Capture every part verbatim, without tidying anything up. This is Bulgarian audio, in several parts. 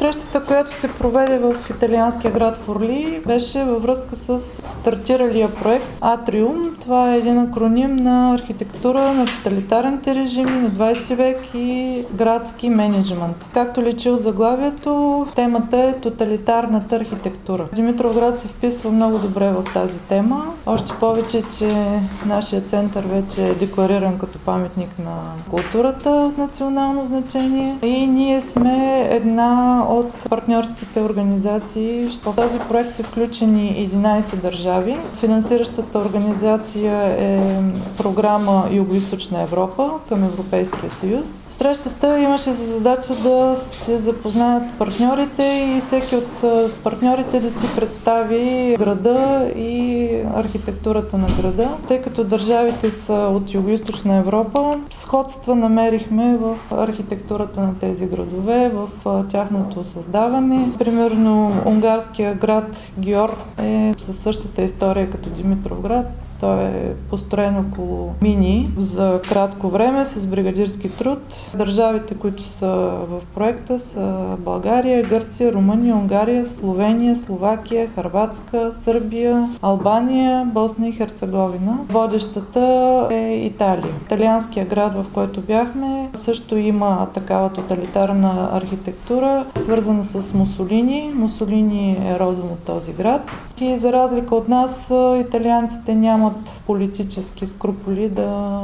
Срещата, която се проведе в италианския град Форли, беше във връзка с стартиралия проект Атриум. Това е един акроним на архитектура на тоталитарните режими на двадесети век и градски мениджмънт. Както личи от заглавието, темата е тоталитарната архитектура. Димитровград се вписва много добре в тази тема. Още повече, че нашия център вече е деклариран като паметник на културата от национално значение и ние сме една от партньорските организации. В този проект са включени единадесет държави. Финансиращата организация е програма Югоизточна Европа към Европейския съюз. Срещата имаше за задача да се запознаят партньорите и всеки от партньорите да си представи града и архитектурата на града. Тъй като държавите са от Югоизточна Европа, сходства намерихме в архитектурата на тези градове, в тяхното създаване. Примерно унгарския град Гьор е със същата история като Димитровград. Той е построен около мини за кратко време с бригадирски труд. Държавите, които са в проекта, са България, Гърция, Румъния, Унгария, Словения, Словакия, Хърватска, Сърбия, Албания, Босна и Херцеговина. Водещата е Италия. Италианския град, в който бяхме, също има такава тоталитарна архитектура, свързана с Мусолини. Мусолини е родом от този град. И за разлика от нас, италианците нямат политически скруполи да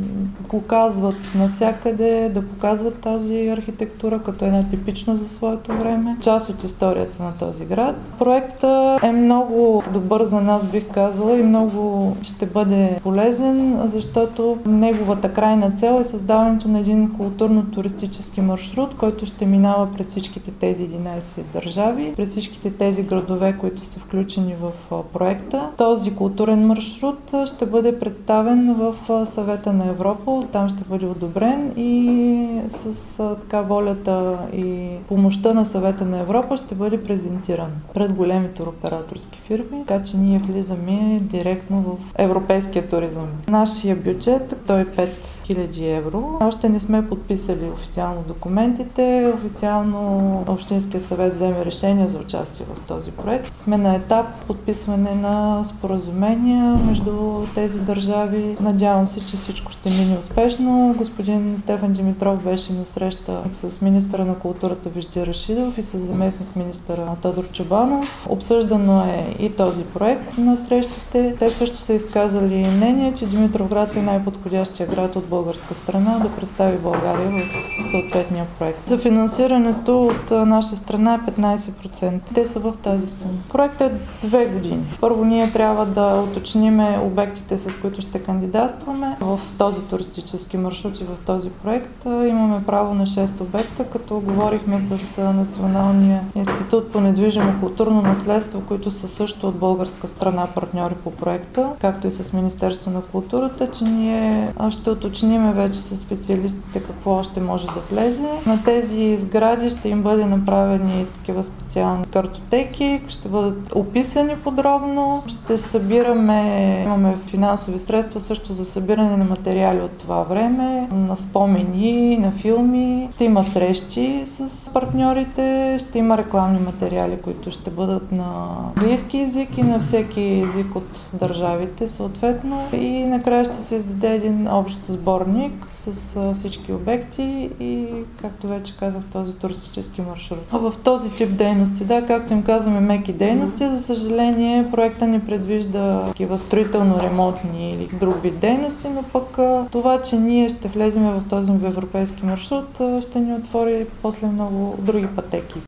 показват навсякъде, да показват тази архитектура като една типична за своето време. Част от историята на този град. Проектът е много добър за нас, бих казала, и много ще бъде полезен, защото неговата крайна цел е създаването на един културно-туристически маршрут, който ще минава през всичките тези единадесет държави, през всичките тези градове, които са включени в проекта. Този културен маршрут ще бъде представен в Съвета на Европа, там ще бъде одобрен и с така волята и помощта на Съвета на Европа ще бъде презентиран пред големи туроператорски фирми, така че ние влизаме директно в европейския туризъм. Нашия бюджет, той е пет хиляди евро. Още не сме подписали официално документите. Официално Общинския съвет вземе решение за участие в този проект. Сме на етап подписване на споразумения между тези държави. Надявам се, че всичко ще мине успешно. Господин Стефан Димитров беше на среща с министъра на културата Вежди Рашидов и с заместник министъра Тодор Чобанов. Обсъждано е и този проект на срещите. Те също са изказали мнение, че Димитровград е най-подходящия град от българска страна да представи България в съответния проект. За финансирането от наша страна е петнадесет процента. Те са в тази сума. Проектът е две години. Първо ние трябва да уточниме обектите, с които ще кандидатстваме. В този туристически маршрут и в този проект имаме право на шест обекта, като говорихме с Националния институт по недвижимо културно наследство, които са също от българска страна партньори по проекта, както и с Министерство на културата, че ние ще уточниме вече с специалистите какво още може да влезе. На тези сгради ще им бъде направени такива специални картотеки, ще бъдат описани подробно. Ще събираме, имаме финансови средства също за събиране на материали от това време, на спомени, на филми. Ще има срещи с партньорите, ще има рекламни материали, които ще бъдат на английски език и на всеки език от държавите съответно. И накрая ще се издаде един общ сборник с всички обекти и, както вече казах, този туристически маршрут. А в този тип дейности, да, както им казваме меки дейности, за съжаление проекта не предвижда такива строително-ремонтни или друг вид дейности, но пък това, че ние ще влезем в този европейски маршрут, ще ни отвори после много други пътеки.